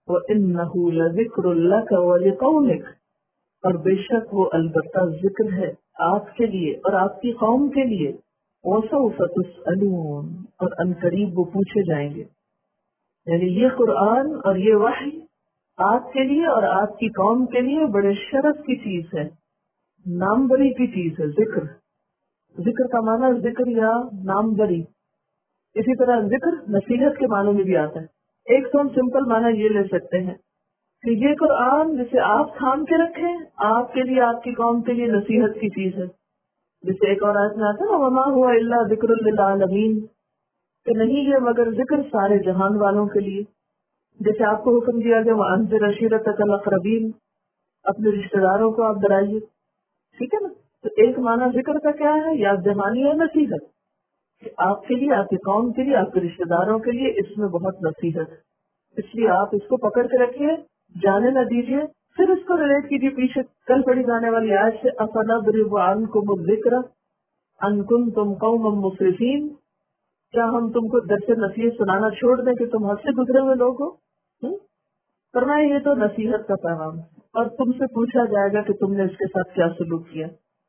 وَإِنَّهُ لَذِكْرٌ لَكَ وَلِقَوْمِكَ، اور بے شک وہ البتہ ذکر ہے آپ کے لیے اور آپ کی قوم کے لیے. وَسَوْفَ تُسْأَلُونَ، اور ان قریب وہ پوچھے جائیں گے. یعنی یہ قرآن اور یہ وحی آپ کے لیے اور آپ کی قوم کے لیے بڑے شرف کی چیز ہے، نام بری کی چیز ہے. ذکر کا معنی ذکر یا نام بری. اسی طرح ذکر نصیحت کے معنی میں بھی آتا ہے. ایک تو ہم سمپل معنی یہ لے سکتے ہیں کہ یہ قرآن جسے آپ تھام کے رکھیں آپ کے لیے آپ کی قوم کے لیے نصیحت کی چیز ہے. جسے ایک اور آیت میں آتا ہے نا وما ہوا الا ذکر للعالمین، کہ نہیں یہ مگر ذکر سارے جہان والوں کے لیے. جیسے آپ کو حکم دیا گیا وانذر عشیرتک الاقربین، اپنے رشتے داروں کو آپ ڈرائیے. ٹھیک ہے نا. تو ایک معنی ذکر کا کیا ہے، یا جہانی ہے نصیحت، کہ آپ کے لیے آپ کی قوم کے لیے آپ کے رشتے داروں کے لیے اس میں بہت نصیحت. اس لیے آپ اس کو پکڑ کے رکھیے، جانے نہ دیجیے. پھر اس کو ریلیٹ کیجیے پیچھے کل پڑھی جانے والی آیت سے افنضرب عنکم الذکر ان کنتم قوما مسرفین، کیا ہم تم کو درس نصیحت سنانا چھوڑ دیں کہ تم حد سے گزرے ہوئے لوگ ہو. فرمایا یہ تو نصیحت کا پیغام ہے اور تم سے پوچھا جائے گا کہ تم نے اس کے ساتھ کیا سلوک کیا.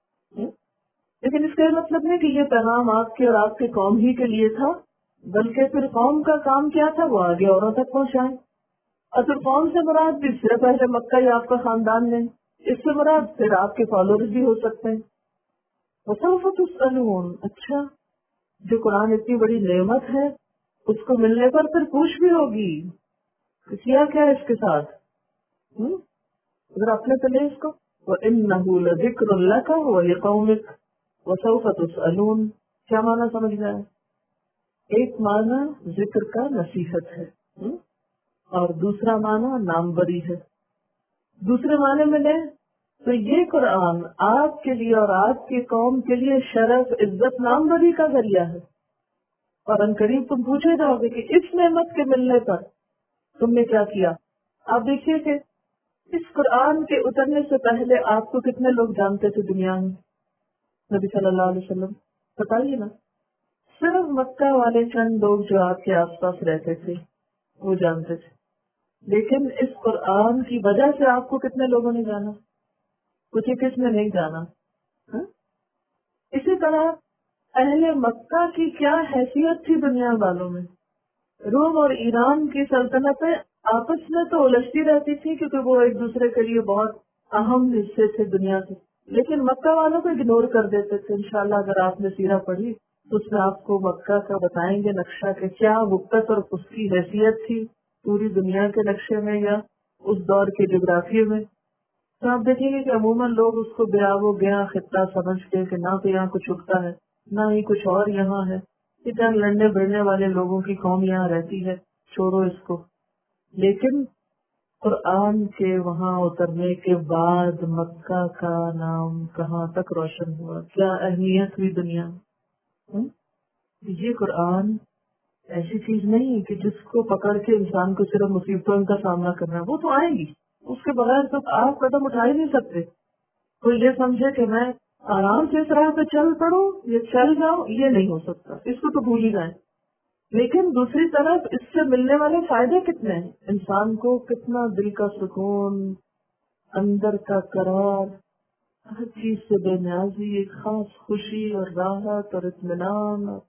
لیکن اس کا یہ مطلب نہیں کہ یہ پیغام آپ کے اور آپ کے قوم ہی کے لیے تھا، بلکہ پھر قوم کا کام کیا تھا وہ آگے اوروں تک پہنچائیں. اور پھر قوم سے مراد بھی صرف اہل مکہ یا آپ کا خاندان نہیں، اس سے مراد پھر آپ کے فالوورز بھی ہو سکتے ہیں. وسوف تسألون، اچھا جو قرآن اتنی بڑی نعمت ہے اس کو ملنے پر پھر پوچھ بھی ہوگی کیا کیا ہے اس کے ساتھ. اگر اپنے چلے اس کو وَإِنَّهُ لَذِكْرٌ لَكَ وَلِقَوْمِكَ وَسَوْفَ تُسْأَلُونَ، کیا معنی سمجھ گئے؟ ایک معنی ذکر کا نصیحت ہے اور دوسرا معنی نام بری ہے. دوسرے معنی میں لیں تو یہ قرآن آپ کے لیے اور آپ کی قوم کے لیے شرف عزت نام بری کا ذریعہ ہے. اور ان قریب تم پوچھے جاؤ گے کہ اس نعمت کے ملنے پر تم نے کیا کیا. آپ دیکھیے کہ اس قرآن کے اترنے سے پہلے آپ کو کتنے لوگ جانتے تھے دنیا میں؟ نبی صلی اللہ علیہ وسلم بتائیے نا. صرف مکہ والے چند لوگ جو آپ کے آس پاس رہتے تھے وہ جانتے تھے. لیکن اس قرآن کی وجہ سے آپ کو کتنے لوگوں نے جانا، کچھ کس نے نہیں جانا. اسی طرح اہل مکہ کی کیا حیثیت تھی دنیا والوں میں. روم اور ایران کی سلطنتیں آپس میں تو الجھتی رہتی تھی کیونکہ وہ ایک دوسرے کے لیے بہت اہم حصے تھے دنیا کے، لیکن مکہ والوں کو اگنور کر دیتے تھے. انشاءاللہ اگر آپ نے سیرہ پڑھی تو اس میں آپ کو مکہ کا بتائیں گے نقشہ کہ کیا وقت اور اس کی حیثیت تھی پوری دنیا کے نقشے میں یا اس دور کے جغرافیے میں. تو آپ دیکھیں گے کہ عموماً لوگ اس کو بیا وہ گیا خطہ سمجھتے کہ نہ تو یہاں کچھ اٹھتا ہے نہ ہی کچھ اور یہاں ہے، ادھر لڑنے بڑھنے والے لوگوں کی قوم یہاں رہتی ہے، چھوڑو اس کو. لیکن قرآن کے وہاں اترنے کے بعد مکہ کا نام کہاں تک روشن ہوا، کیا اہمیت ہوئی دنیا میں. یہ قرآن ایسی چیز نہیں کہ جس کو پکڑ کے انسان کو صرف مصیبتوں کا سامنا کرنا ہے، وہ تو آئیں گی، اس کے بغیر تو آپ قدم اٹھا ہی نہیں سکتے. کوئی یہ سمجھے کہ میں آرام سے اس راہ پہ چل پڑوں یا چل جاؤں، یہ نہیں ہو سکتا، اس کو تو بھول ہی جائیں. لیکن دوسری طرف اس سے ملنے والے فائدے کتنے ہیں، انسان کو کتنا دل کا سکون، اندر کا قرار، ہر چیز سے بے نیازی، ایک خاص خوشی اور راحت اور اطمینان اور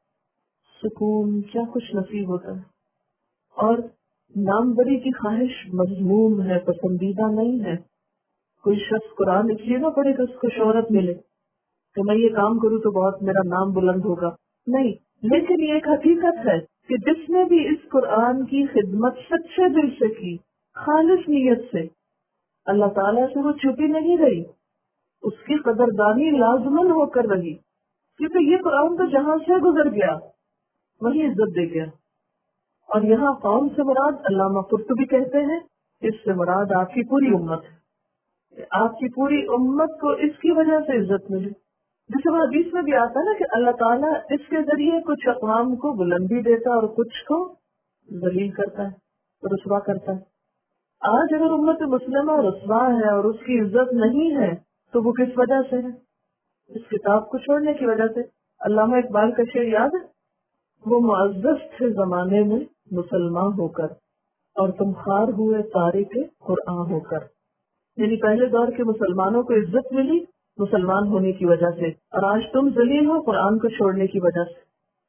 سکون، کیا کچھ نصیب ہوتا ہے. اور نام بری کی خواہش مذموم ہے، پسندیدہ نہیں ہے. کوئی شخص قرآن اس لیے نہ پڑھے کہ اس کو شہرت ملے کہ میں یہ کام کروں تو بہت میرا نام بلند ہوگا، نہیں. لیکن یہ ایک حقیقت ہے کہ جس نے بھی اس قرآن کی خدمت سچے دل سے کی، خالص نیت سے، اللہ تعالیٰ سے وہ چھپی نہیں رہی، اس کی قدردانی لازمن ہو کر رہی. کیونکہ یہ قرآن تو جہاں سے گزر گیا وہی عزت دے گیا. اور یہاں قوم سے مراد علامہ قرطبی کہتے ہیں اس سے مراد آپ کی پوری امت ہے. آپ کی پوری امت کو اس کی وجہ سے عزت ملی. جیسے وہ حدیث میں بھی آتا ہے نا کہ اللہ تعالیٰ اس کے ذریعے کچھ اقوام کو بلندی دیتا اور کچھ کو ذلیل کرتا ہے، رسوا کرتا ہے. آج اگر امت مسلمہ رسوا ہے اور اس کی عزت نہیں ہے تو وہ کس وجہ سے ہے؟ اس کتاب کو چھوڑنے کی وجہ سے. علامہ اقبال کا شعر یاد ہے، وہ معزز تھے زمانے میں مسلمان ہو کر اور تم خوار ہوئے تارک قرآن ہو کر. یعنی پہلے دور کے مسلمانوں کو عزت ملی مسلمان ہونے کی وجہ سے، اور آج تم ذلیل ہو قرآن کو چھوڑنے کی وجہ سے.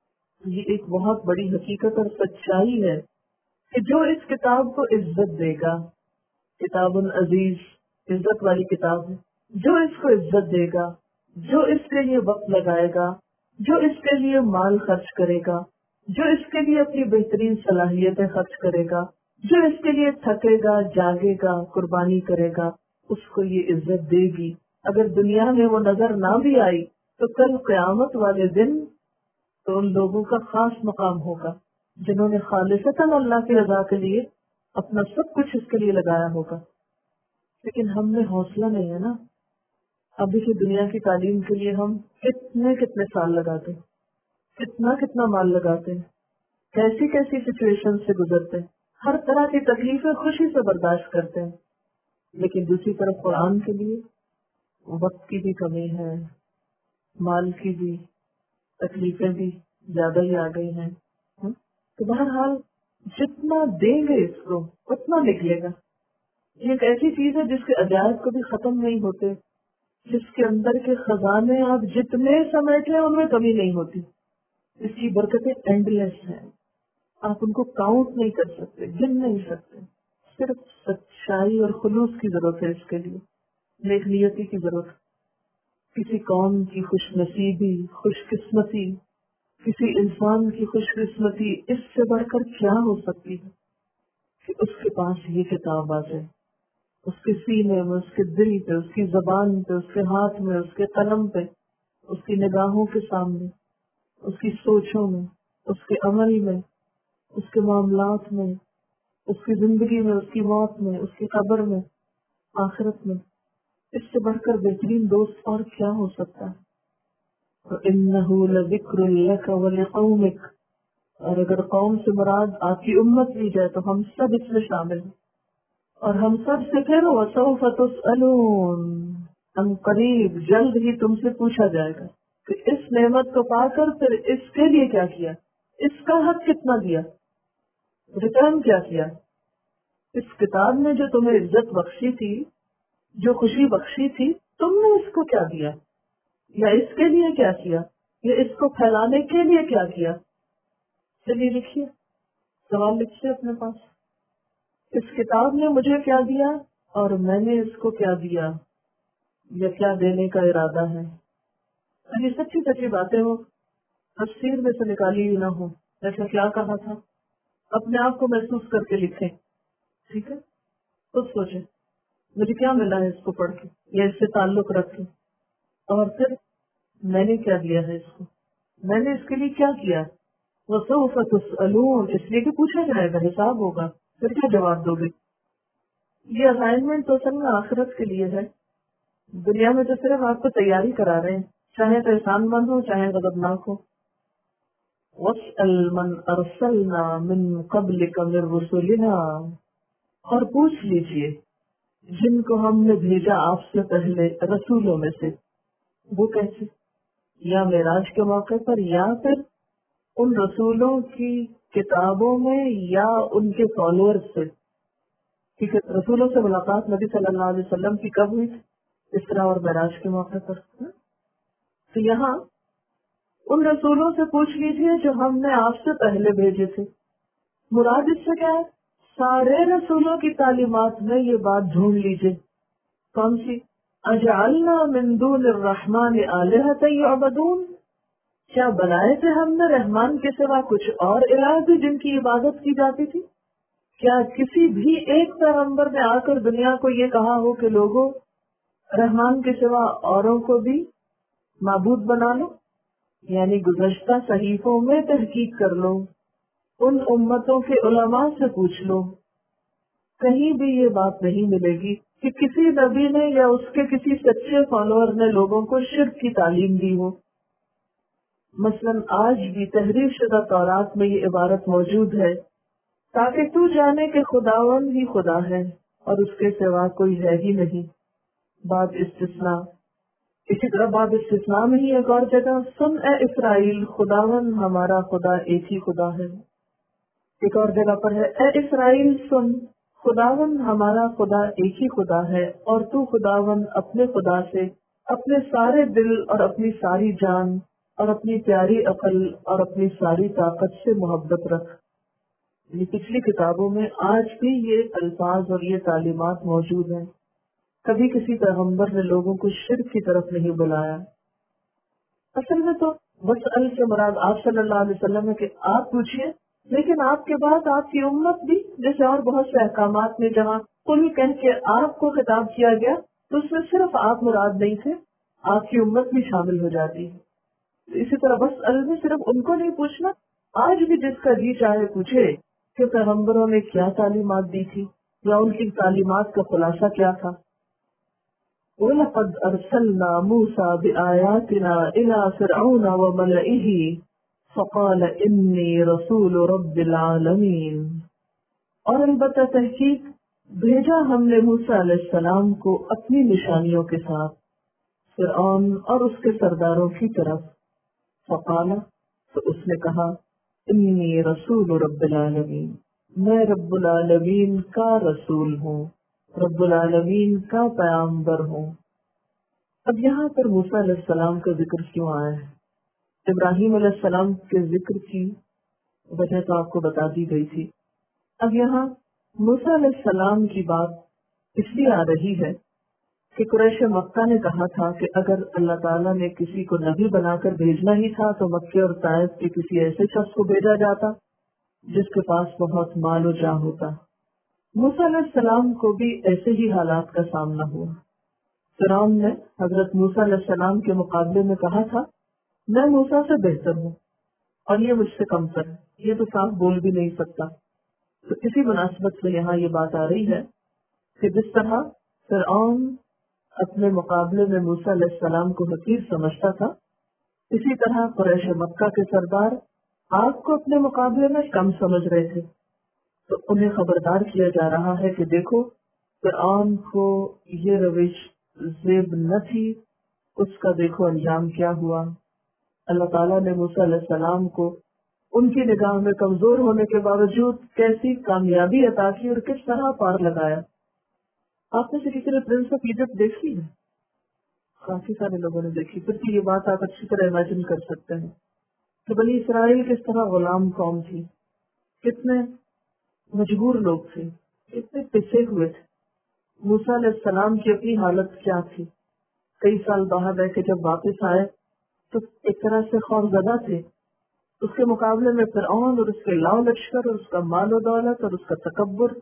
یہ ایک بہت بڑی حقیقت اور سچائی ہے کہ جو اس کتاب کو عزت دے گا، کتاب عزیز عزت والی کتاب ہے، جو اس کو عزت دے گا، جو اس کے لیے وقت لگائے گا، جو اس کے لیے مال خرچ کرے گا، جو اس کے لیے اپنی بہترین صلاحیتیں خرچ کرے گا، جو اس کے لیے تھکے گا، جاگے گا، قربانی کرے گا، اس کو یہ عزت دے گی. اگر دنیا میں وہ نظر نہ بھی آئی تو کل قیامت والے دن تو ان لوگوں کا خاص مقام ہوگا جنہوں نے خالصتاً اللہ کی رضا کے لیے اپنا سب کچھ اس کے لیے لگایا ہوگا. لیکن ہم میں حوصلہ نہیں ہے نا. ابھی کی دنیا کی تعلیم کے لیے ہم کتنے سال لگاتے ہیں، کتنا مال لگاتے ہیں، کیسی کیسی سچویشن سے گزرتے ہیں، ہر طرح کی تکلیفیں خوشی سے برداشت کرتے ہیں. لیکن دوسری طرف قرآن کے لیے وقت کی بھی کمی ہے، مال کی بھی، تکلیفیں بھی زیادہ ہی آ گئی ہیں. تو بہرحال جتنا دیں گے اس کو اتنا نکلے گا. یہ ایک ایسی چیز ہے جس کے عجائب کبھی ختم نہیں ہوتے، جس کے اندر کے خزانے آپ جتنے سمیٹے ان میں کمی نہیں ہوتی. اس کی برکتیں اینڈ لیس ہیں، آپ ان کو کاؤنٹ نہیں کر سکتے، گن نہیں سکتے. صرف سچائی اور خلوص کی ضرورت ہے اس کے لیے، نیک نیتی کی ضرورت ہے. کسی قوم کی خوش نصیبی، خوش قسمتی، کسی انسان کی خوش قسمتی اس سے بڑھ کر کیا ہو سکتی ہے کہ اس کے پاس یہ کتاب آ جائے، اس کے سینے میں، اس کے دل پہ، اس کی زبان پہ، اس کے ہاتھ میں، اس کے قلم پہ، اس کی نگاہوں کے سامنے، اس کی سوچوں میں، اس کے عمل میں، اس کے معاملات میں، اس کی زندگی میں، اس کی موت میں، اس کی قبر میں، آخرت میں. اس سے بڑھ کر بہترین دوست اور کیا ہو سکتا ہے؟ وَإِنَّهُ لَذِكْرٌ لَكَ وَلِقَوْمِكَ. اور اگر قوم سے مراد آپ کی امت لی جائے تو ہم سب اس میں شامل ہیں. اور ہم سب سے پھر وَسَوْفَ تُسْأَلُونَ، ہم قریب جلد ہی تم سے پوچھا جائے گا کہ اس نعمت کو پا کر پھر اس کے لیے کیا کیا، اس کا حق کتنا دیا، ریٹرن کیا کیا. اس کتاب نے جو تمہیں عزت بخشی تھی، جو خوشی بخشی تھی، تم نے اس کو کیا دیا، یا اس کے لیے کیا کیا، یا اس کو پھیلانے کے لیے کیا کیا. چلیے لکھیے، سوال لکھیے اپنے پاس. اس کتاب نے مجھے کیا دیا اور میں نے اس کو کیا دیا یا کیا دینے کا ارادہ ہے. یہ سچی سچی باتیں ہو، تفسیر میں سے نکالی ہی نہ ہو. ایسا کیا کہا تھا، اپنے آپ کو محسوس کر کے لکھیں. ٹھیک ہے، خود سوچیں مجھے کیا ملا ہے اس کو پڑھ کے یا اس سے تعلق رکھیں، اور پھر میں نے کیا دیا ہے اس کو، میں نے اس کے لیے کیا کیا. وَسَوْفَ تُسْأَلُونَ، اس لیے کہ پوچھا جائے گا، حساب ہوگا، پھر کیا جواب دو گے. یہ اسائنمنٹ تو اصل میں آخرت کے لیے ہے. دنیا میں تو صرف آپ کو تیاری کرا رہے ہیں، چاہے تو احسان مند ہو چاہے غضبناک ہو. وَاسْأَلْ مَنْ أَرْسَلْنَا مِنْ قَبْلِكَ مِنْ رُسُلِنَا، اور پوچھ لیجئے جن کو ہم نے بھیجا آپ سے پہلے رسولوں میں سے. وہ کیسے؟ یا معراج کے موقع پر، یا پھر ان رسولوں کی کتابوں میں، یا ان کے فالوورز سے. ٹھیک ہے، رسولوں سے ملاقات نبی صلی اللہ علیہ وسلم کی کب ہوئی تھی؟ اسراء اور معراج کے موقع پر. تو یہاں ان رسولوں سے پوچھ لیجئے جو ہم نے آپ سے پہلے بھیجے تھے. مراد اس سے کیا ہے؟ سارے رسولوں کی تعلیمات میں یہ بات ڈھونڈ لیجئے. کون سی؟ اجعلنا من دون الرحمن آلہۃ یعبدون، کیا بنائے تھے ہم نے رحمان کے سوا کچھ اور الہ بھی جن کی عبادت کی جاتی تھی؟ کیا کسی بھی ایک پیغمبر نے آ کر دنیا کو یہ کہا ہو کہ لوگوں رحمان کے سوا اوروں کو بھی معبود بنا لو؟ یعنی گزشتہ صحیفوں میں تحقیق کر لو، ان امتوں کے علماء سے پوچھ لو، کہیں بھی یہ بات نہیں ملے گی کہ کسی نبی نے یا اس کے کسی سچے فالوور نے لوگوں کو شرک کی تعلیم دی ہو. مثلا آج بھی تحریر شدہ تورات میں یہ عبارت موجود ہے، تاکہ تو جانے کہ خداوند ہی خدا ہے اور اس کے سوا کوئی ہے ہی نہیں. بات استثناء. اسی طرح بات استثناء میں ہی ایک اور جگہ، سن اے اسرائیل، خداوند ہمارا خدا ایک ہی خدا ہے. ایک اور جگہ پر ہے، اے اسرائیل سن، خداون ہمارا خدا ایک ہی خدا ہے، اور تو خداون اپنے خدا سے اپنے سارے دل اور اپنی ساری جان اور اپنی پیاری عقل اور اپنی ساری طاقت سے محبت رکھ۔ یہ پچھلی کتابوں میں آج بھی یہ الفاظ اور یہ تعلیمات موجود ہیں۔ کبھی کسی پیغمبر نے لوگوں کو شرک کی طرف نہیں بلایا۔ اصل میں تو وسأل سے مراد آپ صلی اللہ علیہ وسلم ہے کہ آپ پوچھیے، لیکن آپ کے بعد آپ کی امت بھی، جیسے اور بہت سے احکامات میں جہاں کل کہہ کے آپ کو خطاب کیا گیا تو اس میں صرف آپ مراد نہیں تھے، آپ کی امت بھی شامل ہو جاتی ہے۔ اسی طرح وسأل میں صرف ان کو نہیں پوچھنا، آج بھی جس کا جی چاہے پوچھے کہ پیغمبروں نے کیا تعلیمات دی تھی یا ان کی تعلیمات کا خلاصہ کیا تھا۔ وَلَقَدْ أَرْسَلْنَا مُوسَى بِآيَاتِنَا إِلَى فِرْعَوْنَ وَمَلَئِهِ فَقَالَ إِنِّي رَسُولُ رَبِّ الْعَالَمِينَ، اور البتہ تحقیق بھیجا ہم نے موسیٰ علیہ السلام کو اپنی نشانیوں کے ساتھ فرعون اور اس کے سرداروں کی طرف۔ فقال، تو اس نے کہا، انی رسول رب العالمین، میں رب العالمین کا رسول ہوں، رب العالمین کا پیغمبر ہوں۔ اب یہاں پر موسیٰ علیہ السلام کا ذکر کیوں آیا ہے؟ ابراہیم علیہ السلام کے ذکر کی وجہ تو آپ کو بتا دی گئی تھی۔ اب یہاں موسیٰ علیہ السلام کی بات اس لیے آ رہی ہے کہ قریش مکہ نے کہا تھا کہ اگر اللہ تعالیٰ نے کسی کو نبی بنا کر بھیجنا ہی تھا تو مکے اور طائف کے کسی ایسے شخص کو بھیجا جاتا جس کے پاس بہت مال و جاہ ہوتا۔ موسیٰ علیہ السلام کو بھی ایسے ہی حالات کا سامنا ہوا۔ فرعون نے حضرت موسیٰ علیہ السلام کے مقابلے میں کہا تھا، میں موسیٰ سے بہتر ہوں اور یہ مجھ سے کمتر ہے، یہ تو صاف بول بھی نہیں سکتا۔ تو اسی مناسبت سے یہاں یہ بات آ رہی ہے کہ جس طرح فرعون اپنے مقابلے میں موسیٰ علیہ السلام کو حقیر سمجھتا تھا، اسی طرح قریش مکہ کے سردار آپ کو اپنے مقابلے میں کم سمجھ رہے تھے۔ تو انہیں خبردار کیا جا رہا ہے کہ دیکھو، فرعون کو یہ روش زیب نہ تھی، اس کا دیکھو انجام کیا ہوا۔ اللہ تعالیٰ نے موسیٰ علیہ السلام کو ان کی نگاہ میں کمزور ہونے کے باوجود کیسی کامیابی عطا کی اور کس طرح پار لگایا۔ آپ نے سے کسی نے پرنس آف ایجپٹ دیکھی ہے؟ کافی سارے لوگوں نے دیکھی، پھر بھی یہ بات آپ اچھی طرح امیجن کر سکتے ہیں کہ بنی اسرائیل کس طرح غلام قوم تھی، کتنے مجبور لوگ تھے، کتنے پسے ہوئے تھے۔ موسیٰ علیہ السلام کی اپنی حالت کیا تھی؟ کئی سال باہر رہ کے جب واپس آئے تو ایک طرح سے خوفزدہ تھے۔ اس کے مقابلے میں فرعون اور اس کے لاؤ لشکر اور اس کا مال و دولت اور اس کا تکبر،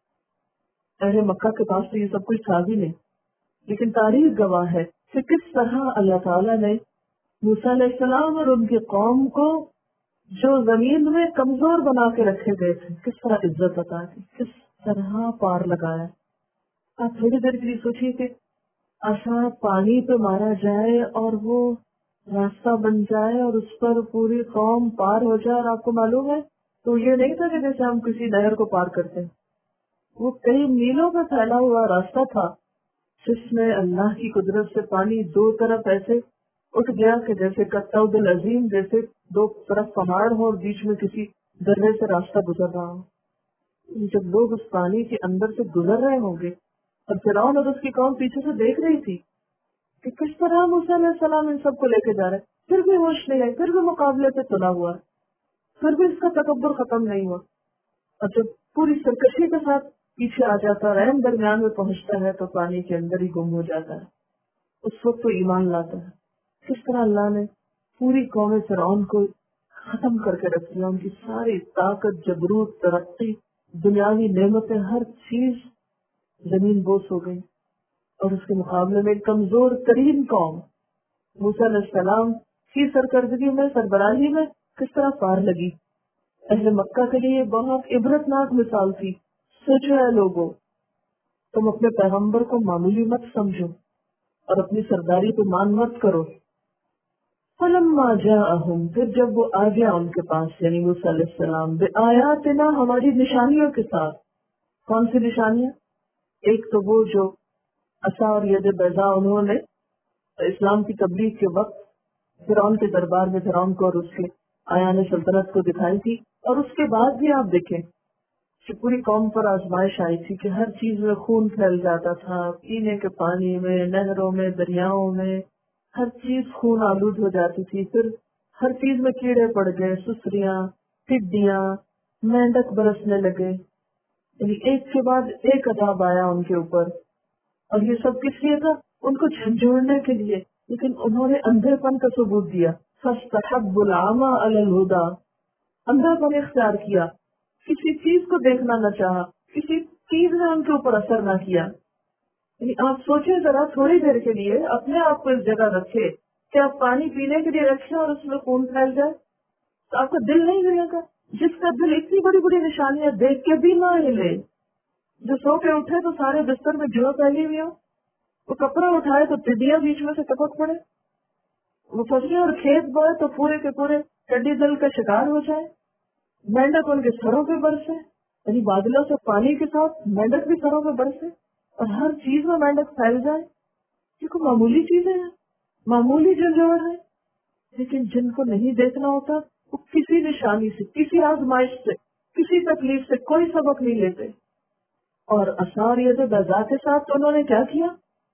اہل مکہ کے پاس تو یہ سب کچھ تھا بھی نہیں۔ لیکن تاریخ گواہ ہے کہ کس طرح اللہ تعالیٰ نے موسیٰ علیہ السلام اور ان کی قوم کو جو زمین میں کمزور بنا کے رکھے گئے تھے، کس طرح عزت عطا کی، کس طرح پار لگایا۔ آپ تھوڑی دیر کے لیے سوچیے کہ ایسا پانی پہ مارا جائے اور وہ راستہ بن جائے اور اس پر پوری قوم پار ہو جائے، اور آپ کو معلوم ہے تو یہ نہیں تھا کہ جیسے ہم کسی نہر کو پار کرتے ہیں، وہ کئی میلوں میں پھیلا ہوا راستہ تھا جس میں اللہ کی قدرت سے پانی دو طرف ایسے اٹھ گیا کہ جیسے کتب العظیم، جیسے دو طرف پہاڑ ہو اور بیچ میں کسی درے سے راستہ گزر رہا ہو۔ جب لوگ اس پانی کے اندر سے گزر رہے ہوں گے اور فرعون اور اس کی قوم پیچھے سے دیکھ رہی تھی کہ کس طرح موسیٰ علیہ السلام ان سب کو لے کے جا رہے، پھر بھی ہوش نہیں ہے، پھر بھی مقابلے پہ تلا ہوا ہے، پھر بھی اس کا تکبر ختم نہیں ہوا، اور جب پوری سرکشی کے ساتھ پیچھے آ جاتا ہے، رحم درمیان میں پہنچتا ہے تو پانی کے اندر ہی گم ہو جاتا ہے، اس وقت تو ایمان لاتا ہے۔ کس طرح اللہ نے پوری قوم فرعون کو ختم کر کے رکھ دیا، ان کی ساری طاقت، جبروت، ترقی، دنیاوی نعمتیں، ہر چیز زمین بوس ہو گئی، اور اس کے مقابلے میں کمزور ترین قوم موسیٰ علیہ السلام کی سرکردگی میں، سربراہی میں کس طرح پار لگی۔ اہل مکہ کے لیے بہت عبرتناک مثال تھی۔ سوچو اے لوگوں، تم اپنے پیغمبر کو معمولی مت سمجھو اور اپنی سرداری کو مان مت کرو۔ فلما جاءہم، پھر جب وہ آ گیا ان کے پاس، یعنی موسیٰ علیہ السلام، بآیاتنا، ہماری نشانیوں کے ساتھ۔ کون سی نشانیاں؟ ایک تو وہ جو عصا اور ید بیضاء انہوں نے اسلام کی تبلیغ کے وقت فرعون کے دربار میں فرعون کو اور اس کے آیان سلطنت کو دکھائی تھی، اور اس کے بعد بھی آپ دیکھیں کہ پوری قوم پر آزمائش آئی تھی کہ ہر چیز میں خون پھیل جاتا تھا، پینے کے پانی میں، نہروں میں، دریاؤں میں، ہر چیز خون آلود ہو جاتی تھی. پھر ہر چیز میں کیڑے پڑ گئے، سسریاں، ٹڈیاں، مینڈک برسنے لگے. یعنی ایک کے بعد ایک عذاب آیا ان کے اوپر. اور یہ سب کس لیے تھا؟ ان کو جھنجھوڑنے کے لیے. لیکن انہوں نے اندھے پن کا ثبوت دیا. فاستحبوا العمى على الهدى، اندھا پن اختیار کیا، کسی چیز کو دیکھنا نہ چاہا، کسی چیز نے ان کے اوپر اثر نہ کیا. یعنی آپ سوچیں ذرا تھوڑی دیر کے لیے اپنے آپ کو اس جگہ رکھے کہ آپ پانی پینے کے لیے رکھیں اور اس میں خون پھیل جائے تو آپ کا دل نہیں ہلے گا؟ جس کا دل اتنی بڑی بڑی نشانیاں دیکھ کے بھی نہ ہلے، جو سو کے اٹھے تو سارے بستر میں جوا پھیلی ہوئی ہو، وہ کپڑا اٹھائے تو ٹڈیاں بیچ میں سے ٹپک پڑے، وہ فصلیں اور کھیت بوئے تو پورے کے پورے ٹڈی دل کا شکار ہو جائے، مینڈک ان کے سروں پہ برسے، یعنی بادلوں سے پانی کے ساتھ مینڈک بھی سروں پہ برسے اور ہر چیز میں مینڈک پھیل جائے. یہ کوئی معمولی چیزیں ہیں، معمولی جھنجھوڑ ہے. لیکن جن کو نہیں دیکھنا ہوتا وہ کسی نشانی سے، کسی آزمائش سے، کسی تکلیف سے کوئی سبق نہیں لیتے. اور اثار یہ تو بذا کے ساتھ تو انہوں نے کیا کیا؟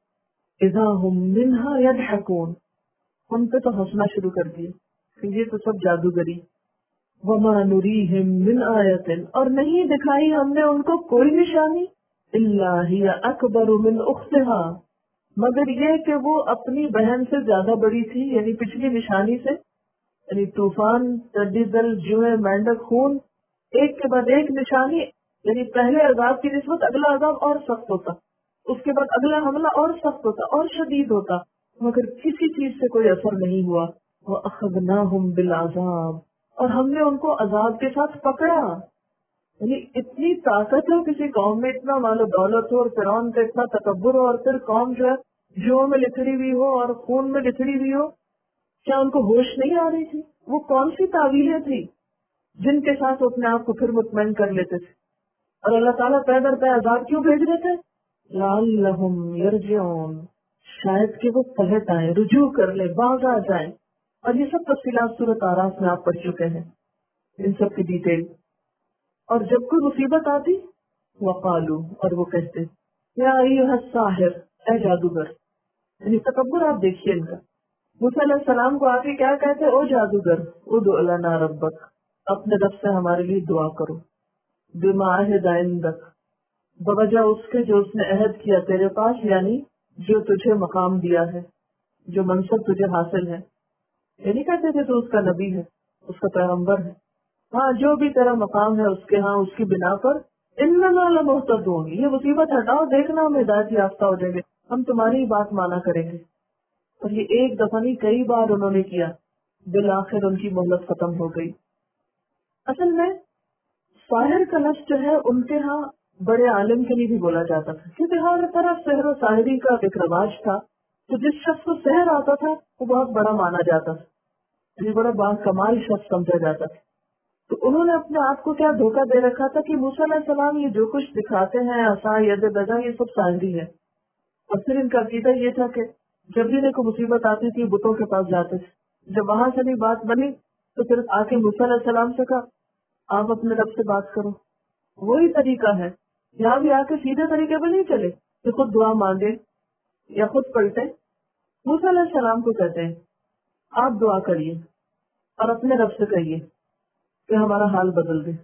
اذا ہم منہا یضحکون، ان پہ تو ہنسنا شروع کر دیا کہ یہ تو سب جادوگری. وما نریہم من آیت، اور نہیں دکھائی ہم نے ان کو کوئی نشانی، الا ہی اکبر من اختہا، مگر یہ کہ وہ اپنی بہن سے زیادہ بڑی تھی. یعنی پچھلی نشانی سے، یعنی طوفان، ٹڈی دل، جوئیں، مینڈک، خون، ایک کے بعد ایک نشانی. یعنی پہلے عذاب کی نسبت اگلا عذاب اور سخت ہوتا، اس کے بعد اگلا حملہ اور سخت ہوتا اور شدید ہوتا، مگر کسی چیز سے کوئی اثر نہیں ہوا. وَأَخَذْنَاهُمْ بِالْعَذَابِ، اور ہم نے ان کو عذاب کے ساتھ پکڑا. یعنی اتنی طاقت ہو کسی قوم میں، اتنا مال و دولت ہو اور فرعون کا اتنا تکبر ہو، اور پھر قوم جو ہے جو میں لتڑی ہوئی ہو اور خون میں لتڑی ہوئی ہو، کیا ان کو ہوش نہیں آ رہی تھی؟ وہ کون سی تعویلیں تھی جن کے ساتھ وہ اپنے آپ کو پھر مطمئن کر لیتے تھے؟ اور اللہ تعالیٰ پے در پے عذاب کیوں بھیج رہے تھے؟ لعلہم یرجعون، شاید کہ وہ پلٹ آئے، رجوع کر لے، باز آ جائیں. اور یہ سب تفصیلات سورۃ اعراف میں آپ پڑھ چکے ہیں، ان سب کی ڈیٹیل. اور جب کوئی مصیبت آتی وقالو، اور وہ کہتے یا ایھا الساحر، اے جادوگر. یعنی تکبر آپ دیکھیے ان کا. موسیٰ علیہ السلام کو آ کے کیا کہتے؟ او جادوگر، ادع لنا ربک، اپنے رب سے ہمارے لیے دعا کرو. بما عہد عندک، بوجہ اس کے جو اس نے عہد کیا تیرے پاس، یعنی جو تجھے مقام دیا ہے، جو منصب تجھے حاصل ہے. یہ نہیں کہتے تھے تو اس کا نبی ہے، اس کا پیغمبر ہے. ہاں، جو بھی تیرا مقام ہے اس کے ہاں، اس کی بنا پر اننا لمہتدون، یہ مصیبت ہٹاؤ، دیکھنا ہم ہدایت یافتہ ہو جائیں گے، ہم تمہاری ہی بات مانا کریں گے. اور یہ ایک دفعہ نہیں، کئی بار انہوں نے کیا. بالآخر ان کی مہلت ختم ہو گئی. اصل میں ساحر کا لفظ جو ہے ان کے ہاں بڑے عالم کے لیے بھی بولا جاتا تھا، کیونکہ ہر طرف سحر و ساحری کا ایک رواج تھا. تو جس شخص کو سحر آتا تھا وہ بہت بڑا مانا جاتا تھا، یہ بڑا باکمال شخص سمجھا جاتا تھا. تو انہوں نے اپنے آپ کو کیا دھوکہ دے رکھا تھا کہ موسیٰ علیہ السلام یہ جو کچھ دکھاتے ہیں، عصا، ید، بجا، یہ سب ساحری ہے. اور پھر ان کا عقیدہ یہ تھا کہ جب بھی ان کو مصیبت آتی تھی بتوں کے پاس جاتے تھے. جب وہاں سے نہیں بات بنی تو پھر آ کے موسیٰ علیہ السلام سے کہا آپ اپنے رب سے بات کرو. وہی طریقہ ہے، یہاں بھی آ کے سیدھے طریقے پہ نہیں چلے کہ خود دعا مانگے یا خود پلٹے. موسیٰ علیہ السلام کو کہتے ہیں آپ دعا کریے اور اپنے رب سے کہیے کہ ہمارا حال بدل دے.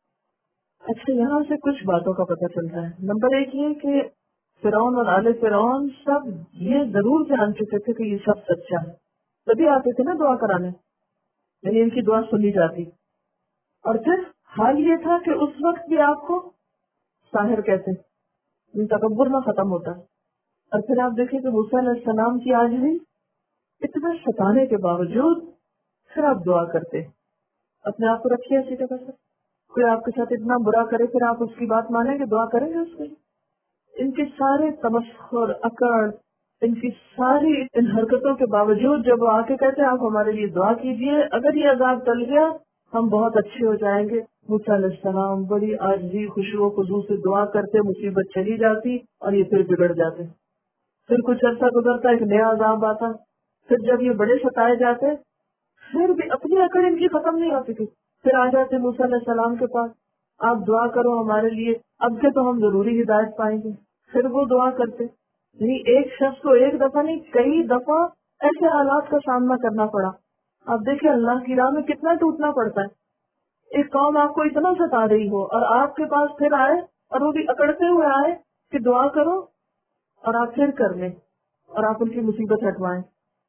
اچھا، یہاں سے کچھ باتوں کا پتہ چلتا ہے. نمبر ایک یہ کہ فرعون اور آل فرعون سب یہ ضرور جان چکے تھے کہ یہ سب سچا ہے، تبھی آتے تھے نا دعا کرانے، یعنی ان کی دعا سنی جاتی. اور پھر حال یہ تھا کہ اس وقت بھی آپ کو ساحر کہتے، تکبر نہ ختم ہوتا. اور پھر آپ دیکھیں کہ موسیٰ علیہ السلام کی آج بھی اتنے ستانے کے باوجود پھر آپ دعا کرتے. اپنے آپ کو رکھیے اسی جگہ سے، کوئی آپ کے ساتھ اتنا برا کرے پھر آپ اس کی بات مانیں گے، دعا کریں گے اس کی؟ ان کے سارے تمسخر، اکڑ، ان کی ساری ان حرکتوں کے باوجود جب وہ آ کے کہتے آپ ہمارے لیے دعا کیجیے، اگر یہ عذاب ٹل گیا ہم بہت اچھے ہو جائیں گے. موسیٰ علیہ السلام بڑی عاجزی، خشوع و خضوع سے دعا کرتے، مصیبت چلی جاتی اور یہ پھر بگڑ جاتے. پھر کچھ عرصہ گزرتا، ایک نیا عذاب آتا. پھر جب یہ بڑے ستائے جاتے پھر بھی اپنی اکڑ ان کی ختم نہیں ہوتی تھی. پھر آ جاتے موسیٰ علیہ السلام کے پاس، آپ دعا کرو ہمارے لیے، اب کے تو ہم ضروری ہدایت پائیں گے. پھر وہ دعا کرتے. نہیں، ایک شخص کو ایک دفعہ نہیں، کئی دفعہ ایسے حالات کا سامنا کرنا پڑا. آپ دیکھیں اللہ کی راہ میں کتنا ٹوٹنا پڑتا ہے. ایک قوم آپ کو اتنا ستا رہی ہو اور آپ کے پاس پھر آئے اور وہ بھی اکڑتے ہوئے آئے کہ دعا کرو، اور آپ پھر کر لیں اور آپ ان کی مصیبت ہٹوائیں.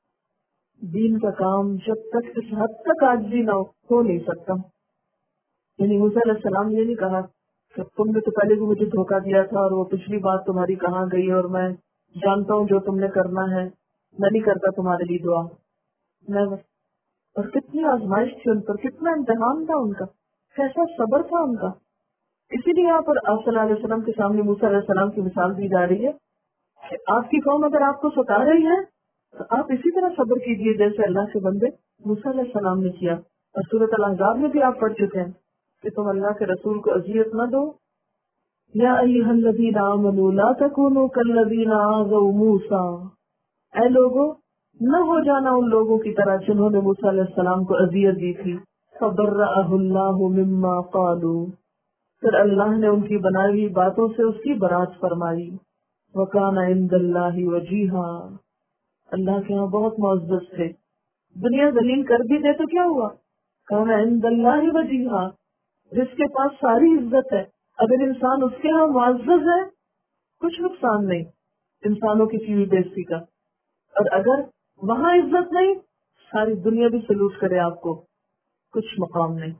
دین کا کام جب تک اس حد تک عاجزی نہ ہو نہیں سکتا. یعنی موسیٰ علیہ السلام یہ نہیں کہا کہ تم نے تو پہلے بھی مجھے دھوکہ دیا تھا اور وہ پچھلی بات تمہاری کہاں گئی اور میں جانتا ہوں جو تم نے کرنا ہے، میں نہیں کرتا تمہارے لیے دعا. میں اور کتنی آزمائش تھی ان پر، کتنا امتحان تھا ان کا، کیسا صبر تھا ان کا. اسی لیے یہاں پر آپ صلی اللہ علیہ وسلم کے سامنے موسیٰ علیہ السلام کی مثال دی جا رہی ہے کہ آپ کی قوم اگر آپ کو ستا رہی ہے تو آپ اسی طرح صبر کیجیے جیسے اللہ کے بندے موسیٰ علیہ السلام نے کیا. اور سورۃ الاحزاب میں بھی آپ پڑھ چکے ہیں کہ تم اللہ کے رسول کو اذیت نہ دو. یا ایھا الذین آمنوا لا تکونوا کالذین آذوا موسیٰ، اے لوگوں نہ ہو جانا ان لوگوں کی طرح جنہوں نے موسیٰ علیہ السلام کو اذیت دی تھی. فبرأہ اللہ مما قالوا، پھر اللہ نے ان کی بنائی ہوئی باتوں سے اس کی برات فرمائی. وکان عند اللہ وجیہا، اللہ کے ہاں بہت معزز تھے. دنیا ذلیل کر بھی دے تو کیا ہوا؟ کان عند اللہ وجیہا، جس کے پاس ساری عزت ہے اگر انسان اس کے ہاں معزز ہے کچھ نقصان نہیں انسانوں کی کی ہوئی بےزتی کا. اور اگر وہاں عزت نہیں ساری دنیا بھی سلوٹ کرے آپ کو، کچھ مقام نہیں.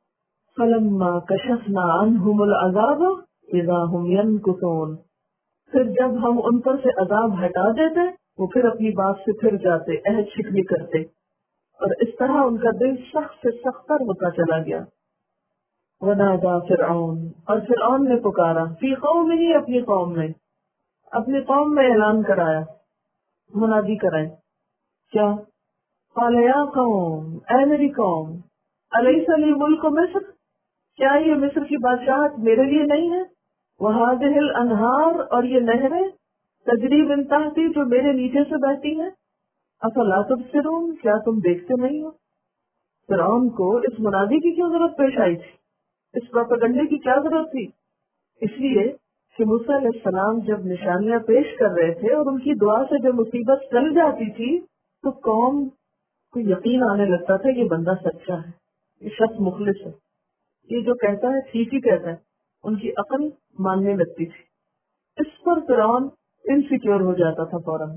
فلما کشفنا عنہم العذاب اذا ہم ینکثون، پھر جب ہم ان پر سے عذاب ہٹا دیتے وہ پھر اپنی بات سے پھر جاتے، عہد شکنی کرتے. اور اس طرح ان کا دل سخت سے سختر ہوتا چلا گیا. ونادى فرعون، اور فرعون نے پکارا، فی قومہ، اپنی قوم میں، اپنی قوم میں اعلان کرایا، منادی کرائے. کیا؟ قال یا قوم، اے میری قوم، الیس لی ملک مصر، کیا یہ مصر کی بادشاہت میرے لیے نہیں ہے؟ وہذہ الانہار، اور یہ نہریں، تجری من تحتی، جو میرے نیچے سے بہتی ہیں. افلا تبصرون، کیا تم دیکھتے نہیں ہو؟ فرعون کو اس منادی کی کیوں ضرورت پیش آئی تھی؟ اس پروپیگنڈے کی کیا ضرورت تھی؟ اس لیے کہ موسیٰ علیہ السلام جب نشانیاں پیش کر رہے تھے اور ان کی دعا سے جو مصیبت ٹل جاتی تھی تو قوم کو یقین آنے لگتا تھا یہ بندہ سچا ہے، یہ شخص مخلص ہے، یہ جو کہتا ہے ٹھیک ہی کہتا ہے. ان کی عقل ماننے لگتی تھی. اس پر فرعون انسیکیور ہو جاتا تھا فوراً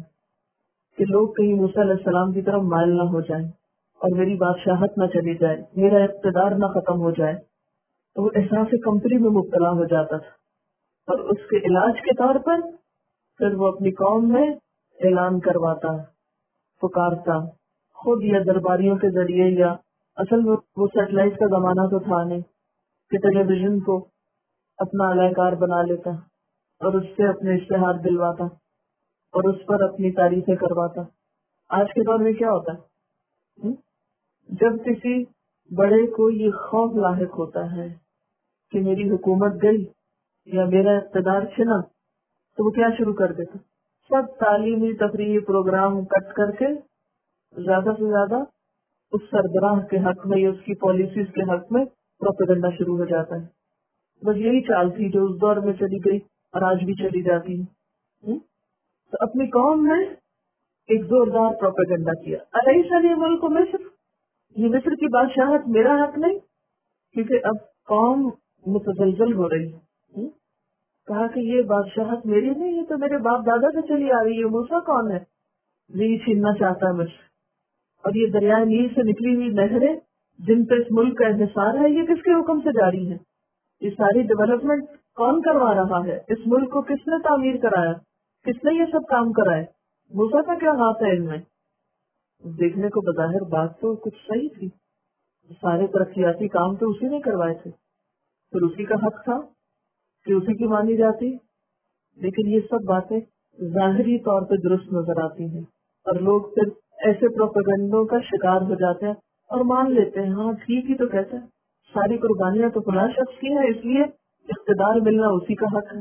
کہ لوگ کہیں موسیٰ علیہ السلام کی طرف مائل نہ ہو جائیں اور میری بادشاہت نہ چلی جائے، میرا اقتدار نہ ختم ہو جائے. تو وہ احساس کمتری میں مبتلا ہو جاتا تھا. اور اس کے علاج کے طور پر پھر وہ اپنی قوم میں اعلان کرواتا، پکارتا، خود یا درباریوں کے ذریعے، یا اصل میں وہ سیٹلائٹ کا زمانہ تو تھا نہیں کہ ٹیلی ویژن کو اپنا اہلکار بنا لیتا اور اس سے اپنے اشتہار دلواتا اور اس پر اپنی تعریفیں کرواتا. آج کے دور میں کیا ہوتا ہے؟ جب کسی بڑے کو یہ خوف لاحق ہوتا ہے کہ میری حکومت گئی یا میرا اقتدار چھنا تو وہ کیا شروع کر دیتا؟ سب تعلیمی تفریحی پروگرام کٹ کر کے زیادہ سے زیادہ اس سربراہ کے حق میں یا اس کی پالیسیز کے حق میں پروپیگنڈا شروع ہو جاتا ہے. بس یہی چال تھی جو اس دور میں چلی گئی اور آج بھی چلی جاتی ہے. تو اپنی قوم نے ایک زوردار پروپیگنڈا کیا، الیس لی ملک مصر، یہ مصر کی بادشاہت میرا حق نہیں. کیونکہ اب قوم متزلزل ہو رہی ہے. کہا کہ یہ بادشاہت میری نہیں، یہ تو میرے باپ دادا سے چلی آ رہی ہے. موسیٰ کون ہے؟ یہ چھیننا چاہتا ہے مجھ سے. اور یہ دریائے نیل سے نکلی ہوئی نہریں جن پہ اس ملک کا انحصار ہے یہ کس کے حکم سے جاری ہے؟ یہ ساری ڈیولپمنٹ کون کروا رہا ہے؟ اس ملک کو کس نے تعمیر کرایا؟ کس نے یہ سب کام کرائے؟ موسیٰ کا کیا ہاتھ ہے ان میں؟ دیکھنے کو بظاہر بات تو کچھ صحیح تھی، سارے ترقیاتی کام تو اسی نے کروائے تھے، پھر اسی کا حق تھا کہ اسی کی مانی جاتی. لیکن یہ سب باتیں ظاہری طور پہ درست نظر آتی ہیں اور لوگ پھر ایسے پروپیگنڈوں کا شکار ہو جاتے ہیں اور مان لیتے ہیں ہاں ٹھیک ہی تو کہتا ہے، ساری قربانیاں تو فلاں شخص کی ہیں اس لیے اقتدار ملنا اسی کا حق ہے.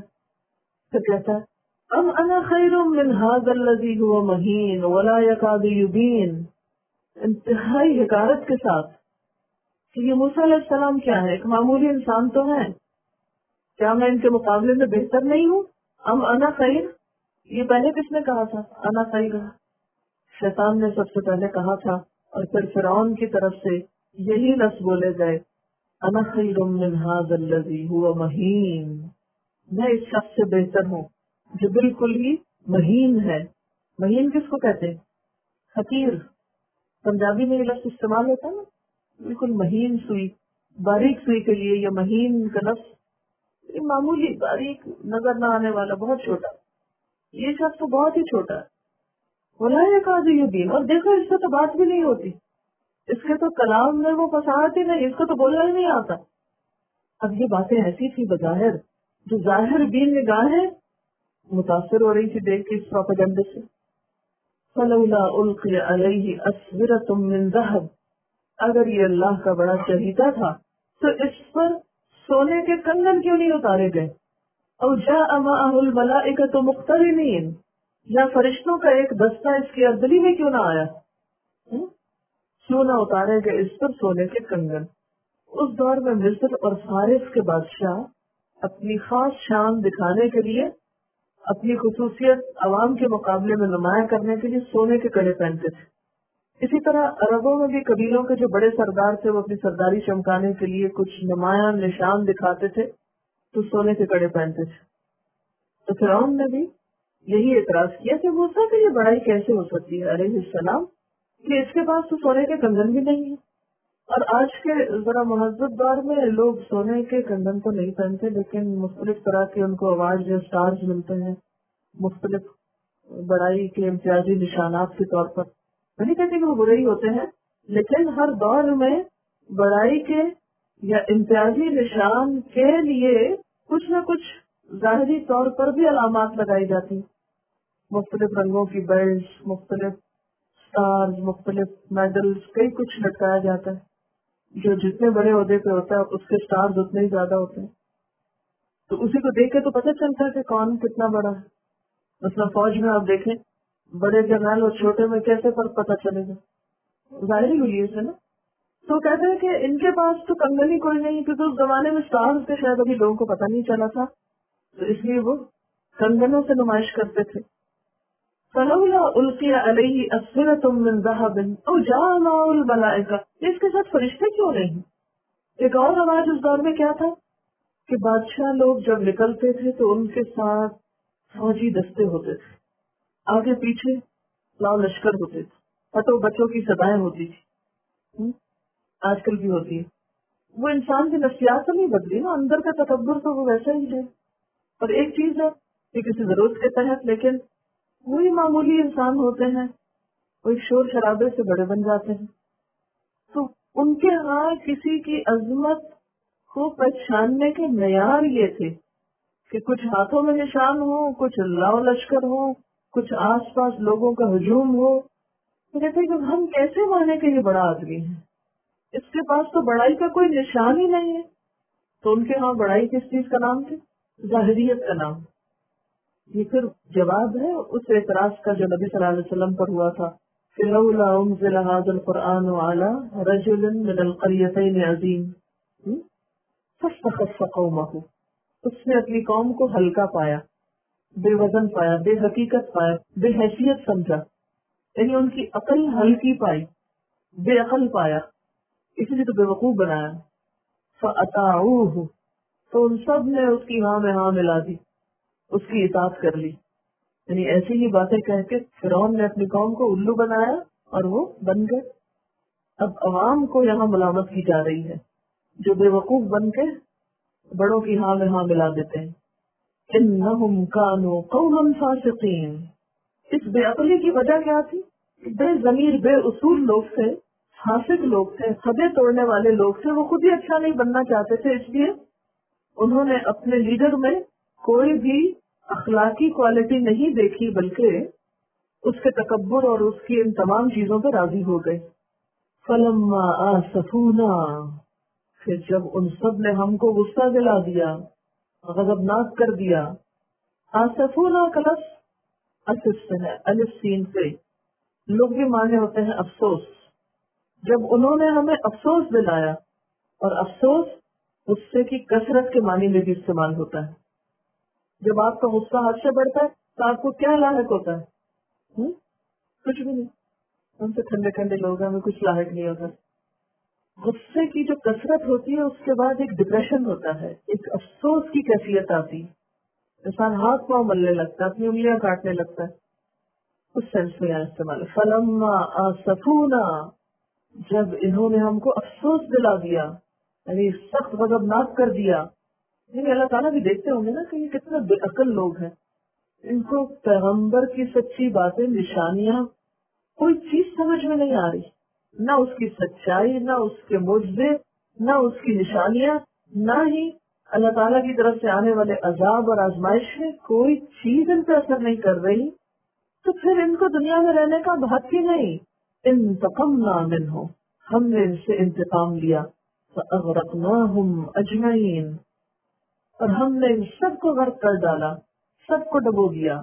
پھر کہتا ہے ام انا خیر من هذا الذي هو مهین ولا يكاد يبین، انتہائی حقارت کے ساتھ کہ یہ موسیٰ علیہ السلام کیا ہے، ایک معمولی انسان تو ہے، کیا میں ان کے مقابلے میں بہتر نہیں ہوں؟ انا خیر، یہ پہلے کس نے کہا تھا انا خیر؟ شیطان نے سب سے پہلے کہا تھا، اور پھر فرعون کی طرف سے یہی لفظ بولے گئے، انا خیر من ھذا الذی ھو مہین، میں اس شخص سے بہتر ہوں جو بالکل ہی مہین ہے۔ مہین کس کو کہتے ہیں؟ حقیر، پنجابی میں یہ لفظ استعمال ہوتا ہے نا، بالکل مہین سوئی، باریک سوئی کے لیے یہ مہین کا لفظ، یہ معمولی باریک نظر نہ آنے والا، بہت چھوٹا، یہ شخص تو بہت ہی چھوٹا ہے۔ بولا یہ قاضی الدین، اور دیکھو اس سے تو بات بھی نہیں ہوتی، اس کے تو کلام میں وہ فصاحت ہی نہیں، اس کو تو بولنا ہی نہیں آتا۔ اب یہ باتیں ایسی تھی بظاہر جو ظاہر بین نگاہیں متاثر ہو رہی تھی دیکھ کے اس پروپیگنڈے سے۔ فلولا القی علیہ اسورۃ من ذہب، اگر یہ اللہ کا بڑا چہیتا تھا تو اس پر سونے کے کنگن کیوں نہیں اتارے گئے؟ او جاء معہ الملائکۃ مقترنین، یا فرشتوں کا ایک دستہ اس کی اردلی میں کیوں نہ آیا؟ کیوں نہ اتارے گئے اس پر سونے کے کنگن؟ اس دور میں مصر اور فارس کے بادشاہ اپنی خاص شان دکھانے کے لیے، اپنی خصوصیت عوام کے مقابلے میں نمایاں کرنے کے لیے سونے کے کڑے پہنتے تھے۔ اسی طرح عربوں میں بھی قبیلوں کے جو بڑے سردار تھے وہ اپنی سرداری چمکانے کے لیے کچھ نمایاں نشان دکھاتے تھے تو سونے کے کڑے پہنتے تھے۔ تو فرعون نے بھی یہی اعتراض کیا کہ موسیٰ کی یہ بڑائی کیسے ہو سکتی ہے علیہ السلام کہ اس کے پاس تو سونے کے کنگن بھی نہیں ہے۔ اور آج کے ذرا مہذب دور میں لوگ سونے کے کنگن تو نہیں پہنتے، لیکن مختلف طرح کے ان کو آواز جو سٹارز ملتے ہیں، مختلف بڑائی کے امتیازی نشانات کے طور پر۔ میں نہیں کہتی کہ وہ برے ہی ہوتے ہیں، لیکن ہر دور میں بڑائی کے یا امتیازی نشان کے لیے کچھ نہ کچھ ظاہری طور پر بھی علامات لگائی جاتی ہیں، مختلف رنگوں کی بیلٹس، مختلف سٹارز، مختلف میڈلز، کئی کچھ لٹکایا جاتا ہے۔ جو جتنے بڑے عہدے پہ ہوتا ہے اس کے سٹارز اتنے ہی زیادہ ہوتے ہیں، تو اسی کو دیکھ کے تو پتہ چلتا ہے کہ کون کتنا بڑا ہے۔ مثلا فوج میں آپ دیکھیں بڑے جنرل اور چھوٹے میں کیسے فرق پتہ چلے گا، ظاہری ہوئی ہے اسے نا۔ تو کہتے ہیں کہ ان کے پاس تو کنگن ہی کوئی نہیں، کیونکہ اس زمانے میں سٹارز کے شاید ابھی لوگوں کو پتہ نہیں چلا تھا، تو اس لیے وہ کنگنوں سے نمائش کرتے تھے۔ فلولا القی علیہ اسورۃ من ذہب او جاء معہ الملائکہ، اس کے ساتھ فرشتے کیوں نہیں؟ ایک اور رواج اس دور میں کیا تھا کہ بادشاہ لوگ جب نکلتے تھے تو ان کے ساتھ فوجی دستے ہوتے تھے، آگے پیچھے لاؤ لشکر ہوتے تھے، پٹو بچوں کی سدائیں ہوتی تھی، آج کل بھی ہوتی ہے۔ وہ انسان کی نفسیات تو نہیں بدلی نا، اندر کا تکبر تو وہ ویسا ہی ہے۔ اور ایک چیز ہے کہ کسی ضرورت کے تحت، لیکن وہی معمولی انسان ہوتے ہیں، وہ ایک شور شرابے سے بڑے بن جاتے ہیں۔ تو ان کے ہاں کسی کی عظمت کو پہچاننے کے معیار یہ تھے کہ کچھ ہاتھوں میں نشان ہو، کچھ لاؤ لشکر ہو، کچھ آس پاس لوگوں کا ہجوم ہو، تو کہتے ہیں کہ ہم کیسے مانے کہ یہ بڑا آدمی ہے، اس کے پاس تو بڑائی کا کوئی نشان ہی نہیں ہے۔ تو ان کے ہاں بڑائی کس چیز کا نام تھی؟ ظاہریت کا نام۔ یہ پھر جواب ہے اس اعتراض کا جو نبی صلی اللہ علیہ وسلم پر ہوا تھا کہ لولا انزل هذا القرآن على رجل من القريتين عظيم فاستخف قومه، اس نے اپنی قوم کو ہلکا پایا، بے وزن پایا، بے حقیقت پایا، بے حیثیت سمجھا، یعنی ان کی عقل ہلکی پائی، بے عقل پایا، اسی لیے تو بے وقوف بنایا۔ فأطاعوه، تو ان سب نے اس کی ہاں میں ہاں ملا دی، اس کی اطاعت کر لی، یعنی ایسی ہی باتیں کہہ کے فرعون نے اپنی قوم کو الو بنایا اور وہ بن گئے۔ اب عوام کو یہاں ملامت کی جا رہی ہے جو بے وقوف بن کے بڑوں کی ہاں میں ہاں ملا دیتے ہیں۔ انہم کانوا قوما فاسقین، اس بے عقلی کی وجہ کیا تھی؟ بے ضمیر بے اصول لوگ تھے، فاسق لوگ تھے، حدیں توڑنے والے لوگ تھے، وہ خود ہی اچھا نہیں بننا چاہتے تھے، اس لیے انہوں نے اپنے لیڈر میں کوئی بھی اخلاقی کوالٹی نہیں دیکھی، بلکہ اس کے تکبر اور اس کی ان تمام چیزوں پہ راضی ہو گئے۔ فلما آسفونا، پھر جب ان سب نے ہم کو غصہ دلا دیا، غضبناک کر دیا۔ آسفونا کا لفظ اسف سے ہے، الف سین سے، لوگ بھی معنی ہوتے ہیں افسوس۔ جب انہوں نے ہمیں افسوس دلایا، اور افسوس غصے کی کثرت کے معنی میں بھی استعمال ہوتا ہے. جب آپ کا غصہ حد سے بڑھتا ہے تو آپ کو کیا لاحق ہوتا ہے؟ کچھ بھی نہیں. ہم سے ٹھنڈے ٹھنڈے لوگ ہیں، ہمیں کچھ لاحق نہیں ہوتا. غصے کی جو کثرت ہوتی ہے اس کے بعد ایک ڈپریشن ہوتا ہے، ایک افسوس کی کیفیت آتی ہے. انسان ہاتھ پاؤں ملنے لگتا ہے، اپنی انگلیاں کاٹنے لگتا ہے. اس سینس میں یہاں استعمال ہے فلما آسفونا، جب انہوں نے ہم کو افسوس دلا دیا، یعنی سخت غضبناک کر دیا. یعنی اللہ تعالیٰ بھی دیکھتے ہوں گے نا کہ یہ کتنے بے عقل لوگ ہیں، ان کو پیغمبر کی سچی باتیں، نشانیاں، کوئی چیز سمجھ میں نہیں آ رہی، نہ اس کی سچائی، نہ اس کے معجزے، نہ اس کی نشانیاں، نہ ہی اللہ تعالیٰ کی طرف سے آنے والے عذاب اور آزمائش میں کوئی چیز ان پہ اثر نہیں کر رہی. تو پھر ان کو دنیا میں رہنے کا بحق ہی نہیں. انتقمنا منہم، ہم نے ان سے انتقام لیا. فاغرقناہم اجمعین، اور ہم نے ان سب کو غرق کر ڈالا، سب کو ڈبو دیا.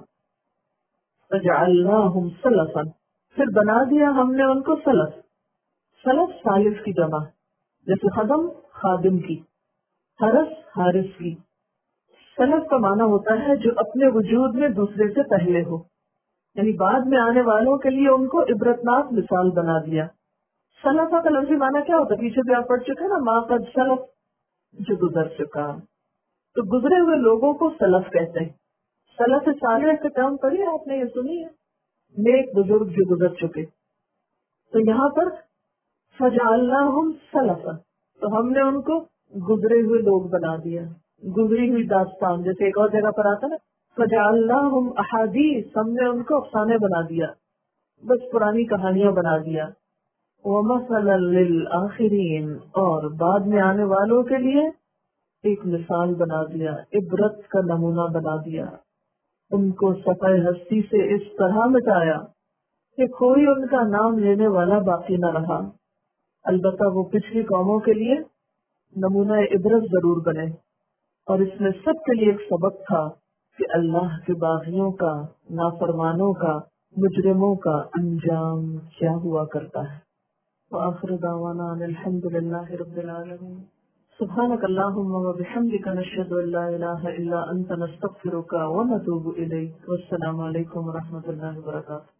فجعلناہم سلفا، پھر بنا دیا ہم نے ان کو سلف. سلف سالف کی جمع، جیسے خدم خادم کی، حرس حارس کی. سلف کا معنی ہوتا ہے جو اپنے وجود میں دوسرے سے پہلے ہو، یعنی بعد میں آنے والوں کے لیے ان کو عبرتناک مثال بنا دیا. سلفہ کا لفظی معنی کیا ہوتا ہے؟ پیچھے بھی آپ پڑھ چکے نا، ما قد سلف، جو گزر چکا. تو گزرے ہوئے لوگوں کو سلف کہتے ہیں. سلف صالح سے کام پڑھی آپ نے، یہ سنی ہے، نیک بزرگ جو گزر چکے. تو یہاں پر فجعلناہم سلفا، تو ہم نے ان کو گزرے ہوئے لوگ بنا دیا، گزری ہوئی داستان. جیسے ایک اور جگہ پر آتا نا فجعلناہم احادیث، ہم نے ان کو افسانے بنا دیا، بس پرانی کہانیاں بنا دیا. ومثلا للآخرین، اور بعد میں آنے والوں کے لیے ایک مثال بنا دیا، عبرت کا نمونہ بنا دیا. ان کو صفحہ ہستی سے اس طرح مٹایا کہ کوئی ان کا نام لینے والا باقی نہ رہا. البتہ وہ پچھلی قوموں کے لیے نمونہ عبرت ضرور بنے، اور اس میں سب کے لیے ایک سبق تھا کہ اللہ کے باغیوں کا، نافرمانوں کا، مجرموں کا انجام کیا ہوا کرتا ہے. وآخر دعوانا ان الحمد للہ رب العالمین. سبحانک اللہم وبحمدک، نشہد ان لا الہ الا انت، نستغفرک ونتوب الیک. والسلام علیکم ورحمۃ اللہ وبرکاتہ.